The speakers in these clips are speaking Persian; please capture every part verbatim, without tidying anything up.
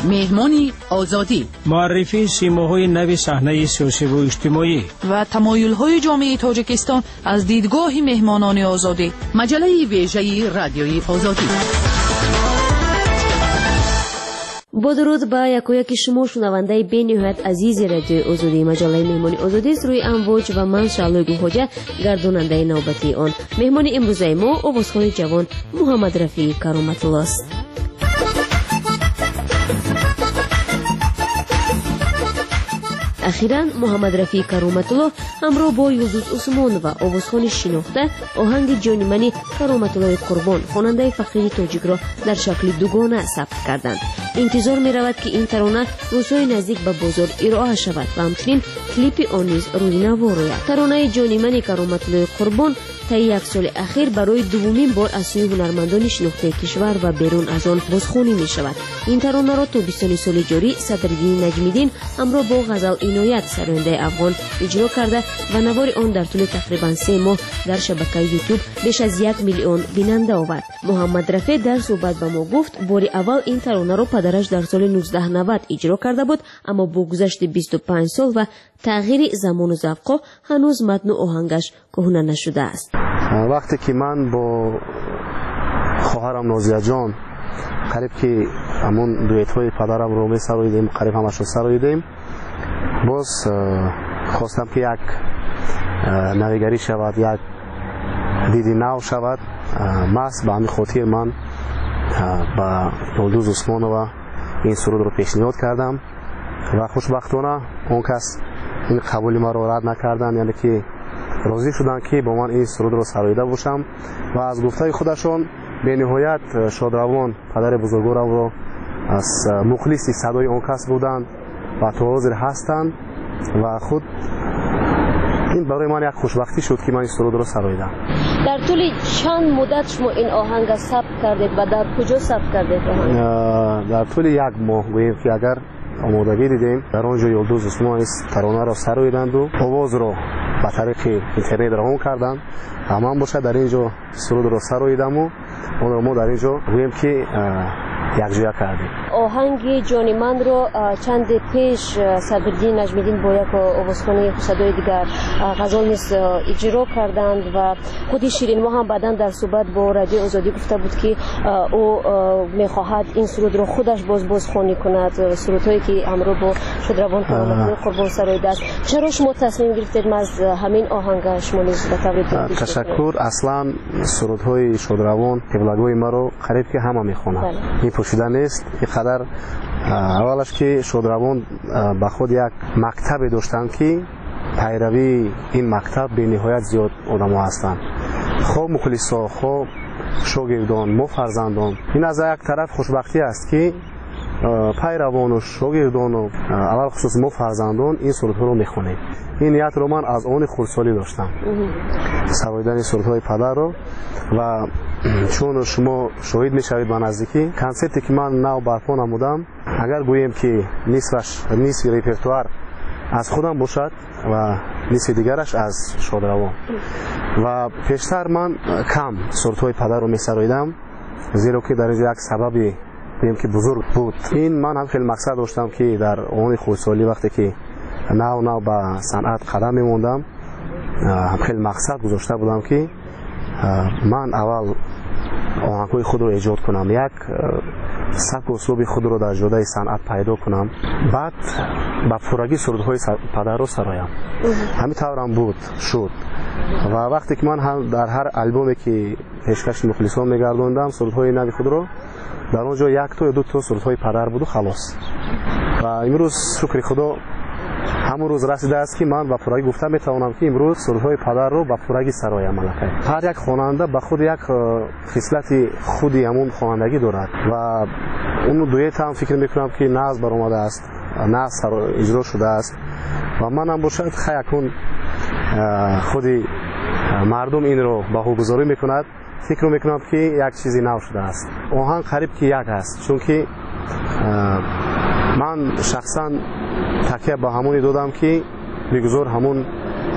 مهمانی آزادی، معرفی سیماهای نو صحنه سیاسی و اجتماعی و تمایل‌های جامعه تاجیکستان از دیدگاه مهمانان آزادی. مجله ویژه رادیوی آزادی. با درود با یکایک شما شنونده بین‌نهایت عزیز رادیو آزادی. مجله مهمانی آزادی است روی امواج و من شعله گوهجه گرداننده نوبتی آن. مهمان امروز ما آوازخوان جوان محمد رفیع کرامت الله است. اخیراً محمد رفیع کرامت الله همراه با یلدوز عثمان و آوازخوان شناخته آهنگ جان منی کرامت الله قربان خواننده فقیر تاجیک را در شکل دوگانه ثبت کردند. انتظار می رود که این ترانه روزهای نزدیک به بازار ارائه شود و همچنین کلیپ آن نیز روی نوا روید. ترانه جان منی کرامت الله قربان طی یک سال اخیر برای دومین بار از سوی هنرمندان شناخته کشور و بیرون از آن بازخوانی می شود. این ترانه را تابستان سال جاری صدرالدین نجمیدین همراه با غزل عنایت سراینده افغان اجرا کرده و نوار آن در طول تقریبا سه ماه در شبکه یوتیوب بیش از یک میلیون بیننده آورد. محمد رفیع در صحبت با ما گفت بار اول این ترانه را پدرش در سال نوزده نود اجرا کرده بود، اما با گذشت بیست و پنج سال و تغییر زمان و ذوق هنوز متن و آهنگش کهنه نشده است. وقتی که من با خواهرم نازیه جان قریب که همون دویت‌های پدرم رو می سراییدیم، قریب همش رو سراییدیم، باز خواستم که یک نویگری شود، یک دیدی نو شود. ماست به همین خاطر من با یلدوز عثمان و این سرود رو پیشنهاد کردم و خوشبختانه اون کس این قبولی ما رو رد نکردن، یعنی که راضی شدن که با من این سرود رو سراییده باشم و از گفته خودشون به نهایت شادروان پدر بزرگوارم رو از مخلصی صدای اون کس بودند و تا حاضر هستند و خود این برای من یک خوشبختی شد که من این سرود رو سراییدم. در طول چند مدت شما این آهنگ ثبت کردید و در کجا ثبت کردید؟ در طول یک ماه گوییم که اگر آمادگی دیدیم در آنجا یلدوز عثمان ترانه را سراییدند و آواز رو به طریق اینترنت رها کردند. همان باشه در اینجا سرود رو سراییدم و اون رو ما در اینجا گوییم که یک جویا کردیم. آهنگ جان من رو چند پیش صدرالدین نجمیدین با یک آوازخوان صدای دیگر غزل نیز اجرا کردند و خود شیرین ما هم بعداً در صحبت با رادیو آزادی گفته بود که او میخواهد این سرود رو خودش باز بازخوانی کند، سرودهایی که همراه با شادروان کرامت قربان سراییده است. چرا شما تصمیم گرفتید از همین آهنگ شما نیز به طور تشکر. اصلا سرودهای شادروان قبلگوی ما رو قریب که همه میخونند، این پوشیده نیست. اینقدر اولش که شادروان به خود یک مکتب داشتند که پیروی این مکتب به نهایت زیاد آدم ها هستند، خواه مخلصا خواه شاگردان ما فرزندان. این از یک طرف خوشبختی است که پیروان و شاگردان و اول خصوص ما فرزندان این سرودها رو میخونیم. این نیت رو من از آن خردسالی داشتم، سراییدن سرودهای پدر رو، و چون شما شاهد میشوید به نزدیکی کنسرتی که من نو برپا نمودم، اگر گوییم که نصفش نصف ریپرتوار از خودم باشد و نصف دیگرش از شادروان، و پیشتر من کم سرودهای پدر رو میسراییدم زیرا که در اینجا یک سببی بگیم که بزرگ بود. این من هم خیلی مقصد داشتم که در آن خردسالی وقتی که نو نو به صنعت قدم میموندم هم خیلی مقصد گذاشته بودم که من اول آهنگ‌های خود رو ایجاد کنم، یک سبک و اسلوب خود رو در جوده صنعت پیدا کنم، بعد با پورگی سرودهای پدر رو سرایم. همین طورم بود شد و وقتی که من هم در هر البومی که پیشکش مخلصان میگردوندم سرودهای نوی خود رو، در اونجا یک تا یا دو تا سرودهای پدر بود و خلاص. و امروز شکر خدا همون روز رسیده است که من با پورگی گفتم میتوانم که امروز سرودهای پدر رو با پورگی سرایم. ملکه هر یک خواننده به خود یک خصلت خودی همون خوانندگی دارد و اون دویت هم فکر میکنم که ناز برآمده است، ناز اجرا شده است و من هم باشد خیلی خودی مردم این رو بهوگذاری میکند، فکر میکنم که یک چیزی نو شده است. آهنگ قریب که یک است، چون که من شخصا تکیه با همونی دادم که بگذار همون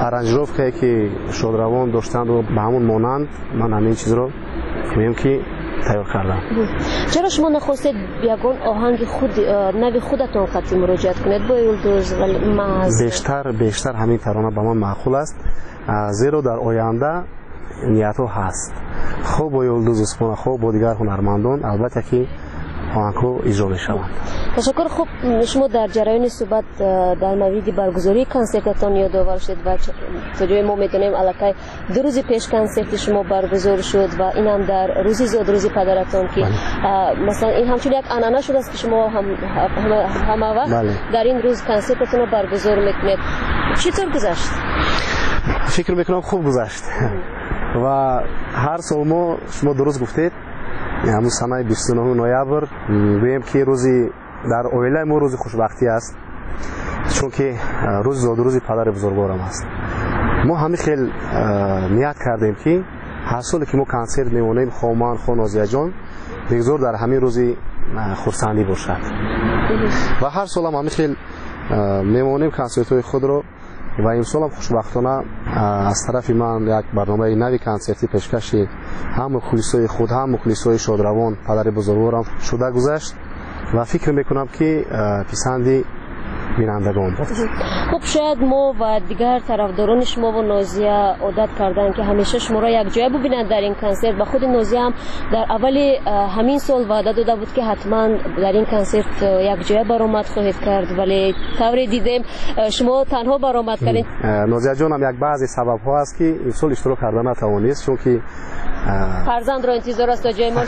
ارنجروف که شادروان داشتند و به همون مانند من همین چیز رو میگم که تیار کردم. چرا شما نخواستید یگان آهنگ خود نوی خودتون قطعی مراجعت کنید با یلدوز و محض؟ بیشتر بیشتر همین ترانه به من معقول است، زیرا در آینده نیت ها هست خوب با یلدوز اسپونا خوب با دیگر هنرمندان البته که آهنگ‌ها اجرا می‌شوند. تشکر. خوب شما در جریان صحبت در مورد برگزاری کنسرتتان یادآور شد و تا جای ما می‌دونیم الکی دو روز پیش کنسرت شما برگزار شد و این هم در روزی زاد روزی پدرتان که مثلا این همچنین یک عنعنه شده است که شما هم همه وقت در این روز کنسرتتان رو برگزار می‌کنید. چطور گذشت؟ فکر می‌کنم خوب گذشت و هر سال ما شما درست گفتید همون سنه بیست و نه نوامبر گویم که روزی در اویله ما روز خوشبختی است، چون که روز زاد روزی پدر بزرگوارم است. ما همین خیلی نیت کردیم که هر سال که ما کنسرت میمونیم خوامان خو نازیه جان بگذار در همین روزی خرسندی باشد و هر سال هم همین خیلی میمونیم کنسرت های خود رو و امسال هم خوشبختانه از طرف من یک برنامه نوی کنسرتی پیشکش هم مخلصای خود هم مخلصای شادروان پدر بزرگوارم شده گذشت و فکر میکنم که پسندی بینندگان بود. خب شاید ما و دیگر طرفداران شما و نازیه عادت کردن که همیشه شما را یک جای ببینند در این کنسرت و خود نازیه هم در اول همین سال وعده داده بود که حتما در این کنسرت یک جای برآمد خواهید کرد، ولی طوری دیدیم شما تنها برآمد کردید. نازیه جان هم یک بعضی سبب ها است که این سال اشتراک کردن نتوانست، چون که فرزند را انتظار است تا جای ما.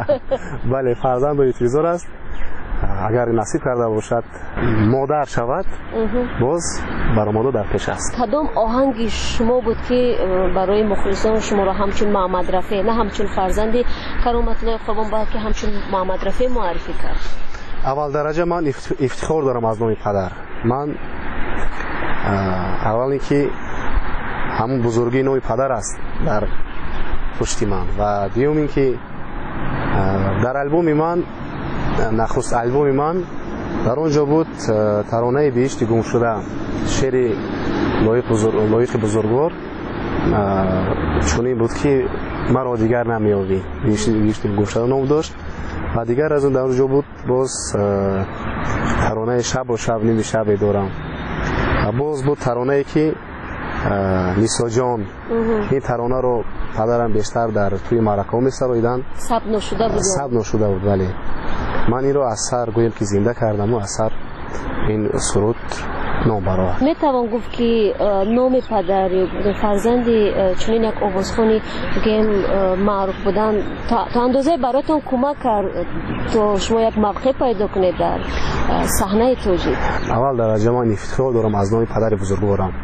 بله فرزند را انتظار است، اگر نصیب کرده باشد مادر شود باز برآمده در پیش است. کدام آهنگ شما بود که برای مخلصان شما را همچون محمد رفیع نه همچون فرزندی کرامت الله قربان بلکه همچون محمد رفیع معرفی کرد؟ اول درجه من افتخار دارم از نام پدر. من اولی که همون بزرگی نام پدر است در پشت من و دیوم این که در البوم من نخست البوم من در اونجا بود ترانه بهشت گم شده شعر لایق بزرگ لایق بزرگوار چونین بود که مرا دیگر نمیابی بهشت گم شده نام داشت و دیگر از اون در اونجا بود باز ترانه شب و شب نیم شب دارم و باز بود ترانه که نیسا جان. این ترانه رو پدرم بیشتر در توی معرکه می سراییدن ثبت نشده بود ثبت نشده بود ولی من این رو از سر گویم که زنده کردم و از سر این سرود نام برآورد. می توان گفت که نام پدر فرزند چنین یک آوازخوانی که معروف بودن تا اندازه براتون کمک کرد تا شما یک موقع پیدا کنید در صحنه توجیه؟ اول درجه من افتخار دارم از نام پدر بزرگوارم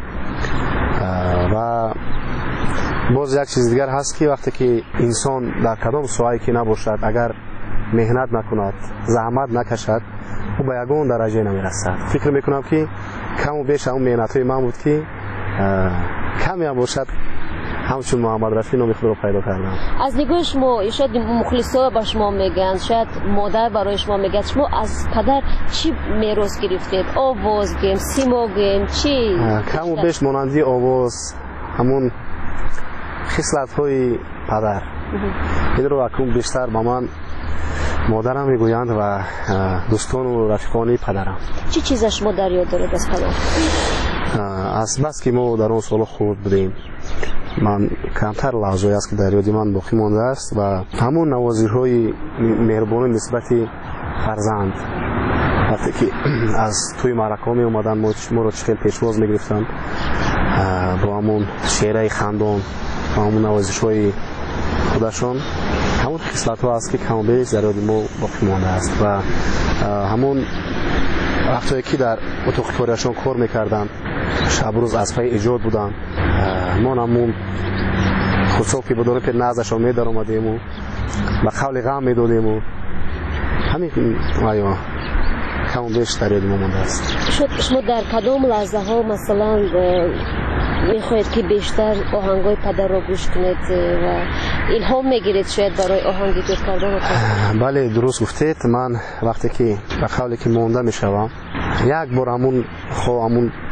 و باز یک چیز دیگر هست که وقتی که انسان در کدام سوایی که نباشد اگر مهنت نکند زحمت نکشد او به یگان درجه نمیرسد. فکر میکنم که کم و بیش اون مهنت های من بود که کمی هم باشد همچون محمد رفیع نام خود رو پیدا کردم. از نگاه شما شاید مخلصا با شما میگن شاید مادر برای شما میگه شما از پدر چی میراث گرفتید؟ آواز گیم سیما گیم چی؟ کم و بیش مانندی آواز همون خصلت های پدر این رو اکنون بیشتر با من مادرم میگویند و دوستان و رفیقانی پدرم. چی چیز شما در یاد دارید از پدر؟ از بس که ما در اون سال خود بودیم من کمتر لحظه‌ای است که در یاد من باقی مانده است و همون نوازش‌های مهربانی نسبت فرزند وقتی که از توی معرکه می اومدن ما رو چخیل پیشواز میگرفتن با همون شعرهای خندان و همون نوازش‌های خودشان همون خصلت ها است که کم و بیش در یاد ما باقی مانده است و همون وقتی که در اتاق کاریشان کار میکردن شب روز از پای ایجاد بودن ما همون خصوصا که بدون پیر نازشان می در آمدیم و و قول غم می دادیم و همین آیا کم و بیش در یاد ما مانده است. شما در کدام لحظه ها مثلا میخواید که بیشتر آهنگای پدر را گوش کنید و الهام میگیرید شاید برای آهنگ گیر کردن؟ بله درست گفتید. من وقتی که به قولی که مانده میشوم یک بار همون خو همون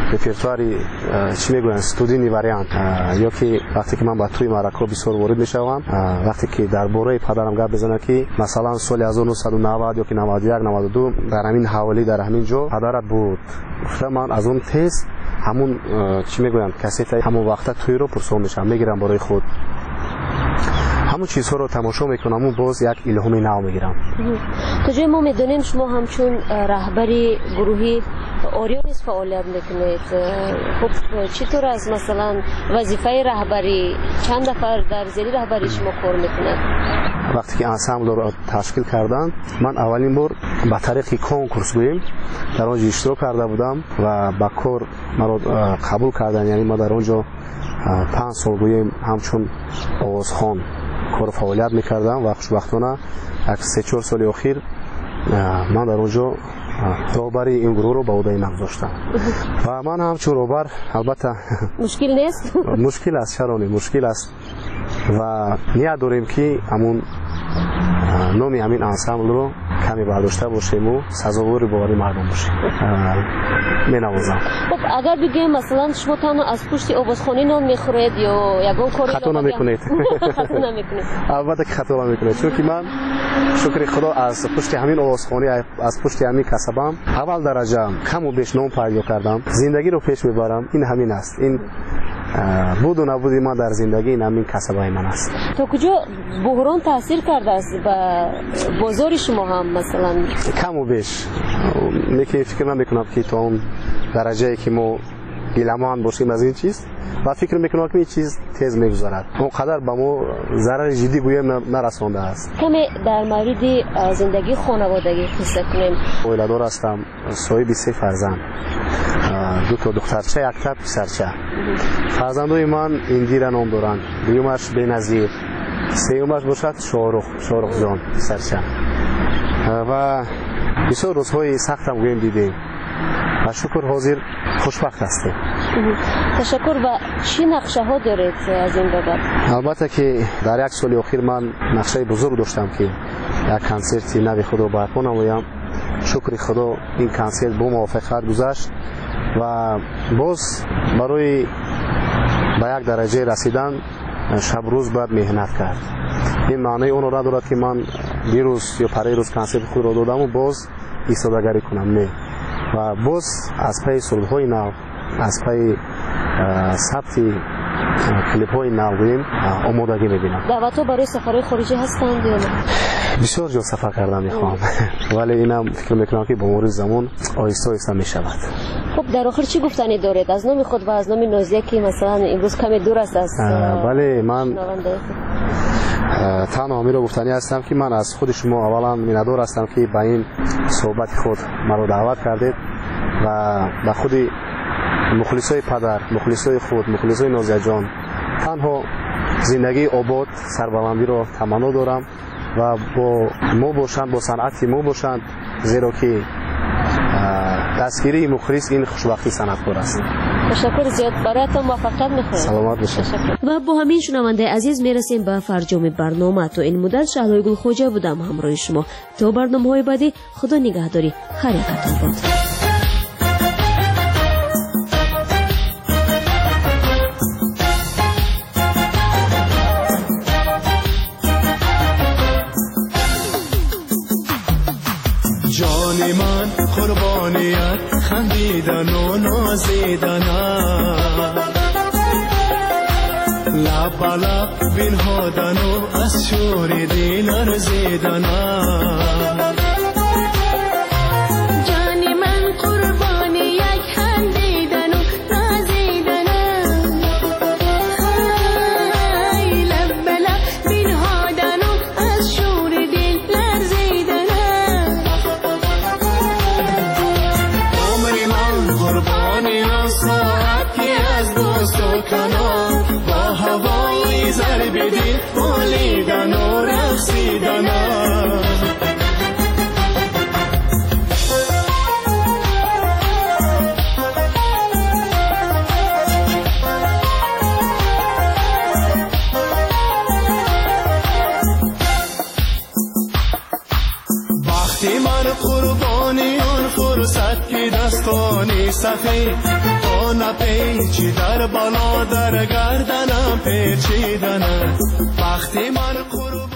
رپرتواری چی میگوین استودینی وریانت یا که وقتی که من با توی معرکه بسیار وارد میشوم وقتی که درباره پدرم گپ بزنه که مثلا سال هزار و نهصد و نود یا که نود و یک نود و دو در همین حوالی در همین جا پدرت بود گفتم من از اون تست همون چی میگوین کاست همون وقتا توی رو پرسون میشم میگیرم برای خود همون چیزها رو تماشا میکنم و باز یک الهام نو میگیرم. تا جای ما میدونیم شما همچون رهبری گروهی اوریونیس فعالیت میکنید. خب چطور از مثلا وظیفه رهبری چند نفر در زیر رهبری شما کار میکنند؟ وقتی که انسامبل رو تشکیل کردن من اولین بار با طریق کنکورس گوییم در اونجا اشتراک کرده بودم و با کار مرا قبول کردن. یعنی ما در اونجا پنج سال گوییم همچون آوازخوان کار فعالیت میکردم و خوشبختانه یک سه چهار سال اخیر من در اونجا رهبری این گروه رو به عهده نگذاشتم و من همچون رهبر البته مشکل نیست مشکل است چرا نه مشکل است و نیت داریم که همون نامی همین انسامبل رو کمی برداشته باشیم و سزاوار باوری مردم باشیم. می نوازم. خب اگر بگیم مثلا شما تنها از پشت آوازخوانی نام میخورید یا یگان کاری خطا نمیکنید خطا نمیکنید البته که خطا نمیکنید چون که من شکر خدا از پشت همین آوازخوانی از پشت همین کسبم اول درجه کم و بیش نام پیدا کردم زندگی رو پیش میبرم. این همین است. این بود و نبودی ما در زندگی این همین کسبای من است. تا کجا بحران تاثیر کرده است به بازار شما هم مثلا؟ کم و بیش میگه فکر نمیکنم که تا اون درجه که ما گیلمان باشیم از این چیز و فکر میکنم که این چیز تیز میگذرد اونقدر به ما ضرر جدی گویم نرسانده است. کمی در مورد زندگی خانوادگی قصه کنیم. اویلادار هستم صاحب سه فرزند دو تا دخترچه یک تا پسرچه. فرزندای من اندیره نام دارند. دومش بنظیر سومش باشد شاروخ شاروخ جان پسرچه و بسیار روزهای سخت هم گویم دیدیم و شکر حاضر خوشبخت هستیم. تشکر. و چی نقشه ها دارید از این بابت؟ البته که در یک سال اخیر من نقشه بزرگ داشتم که یک کنسرتی نوی خود رو برپا نمایم. شکر خدا این کنسرت با موافقت گذشت و باز برای به یک درجه رسیدن شب روز باید مهنت کرد. این معنی اون را ندارد که من دیروز یا پری روز کنسرت خود را دادم و باز ایستادگی کنم. نه و باز از پی سرودهای نو از پی ثبت کلیپ های نو آمادگی میبینم. دعوت ها برای سفرهای خارجی هستند یا نه؟ بسیار جا سفر کردم میخوام ولی اینم فکر میکنم که با مرور زمان آهسته آهسته میشود. خب در آخر چی گفتنی دارید از نام خود و از نام نازیه که مثلا امروز کمی دور است از ولی من تنها همین رو گفتنی هستم که من از خود شما اولا میندار هستم که به این صحبت خود مرا دعوت کردید و به خود مخلصای پدر مخلصای خود مخلصای نازیه جان تنها زندگی آباد سربلندی رو تمنا دارم و با ما باشند با صنعتی ما باشند زیرا که دستگیری مخلص این خوشبختی صنعتکار است. تشکر زیاد برایتان موفقیت می‌خوایم. سلامت باشید. و با همین شنونده عزیز میرسیم به فرجام برنامه. تو این مدت شهلای گل خوجه بودم همراه شما تا برنامه‌های بعدی. خدا نگهداری. خیرتان باد. جان من قربانیت خندیدن و نازیدن لب لب بنهادن و از شور دل لرزیدن جان من قربانی یک خندیدن و نازیدن های لب لب بنهادن و از شور دل لرزیدن قربانی ساعتی از دوست و کنار با هوای ضرب دل بولیدن و رقصیدن وقتی من قربانی فرصت که دستانی سخی آن پیچی در بالا در گردنم پیچیدنه وقتی من قرب